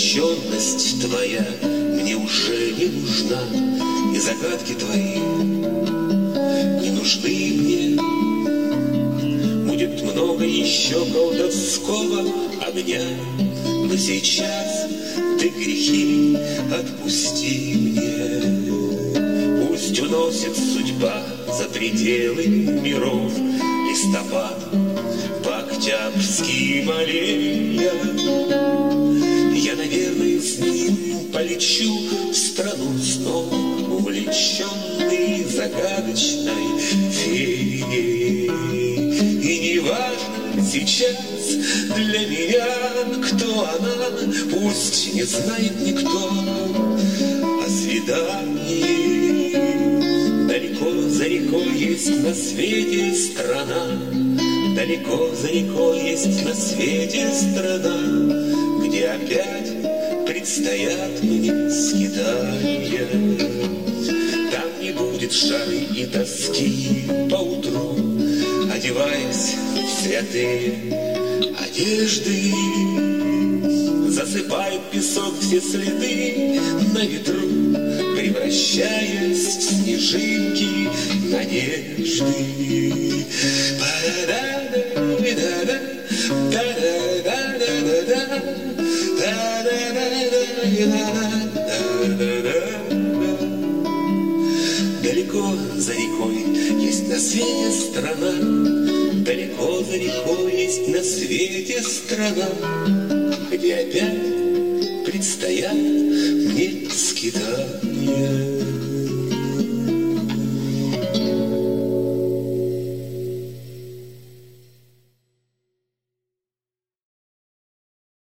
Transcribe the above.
увлеченность твоя мне уже не нужна, и загадки твои не нужны мне. Будет много еще колдовского огня, но сейчас ты грехи отпусти мне. Пусть уносит судьба за пределы миров листопад по-октябрьски аллея. Я, наверное, с ним полечу в страну снов, увлеченный загадочной феей. И не важно сейчас для меня, кто она, пусть не знает никто о свидании. Далеко за рекой есть на свете страна, далеко за рекой есть на свете страна, где опять предстоят мне скитания. Там не будет жары и тоски поутру, одеваясь в святые одежды. Засыпает песок все следы на ветру, превращаясь в снежинки надежды. Далеко за рекой есть на свете страна, далеко за рекой есть на свете страна, где опять предстоят мне скитания.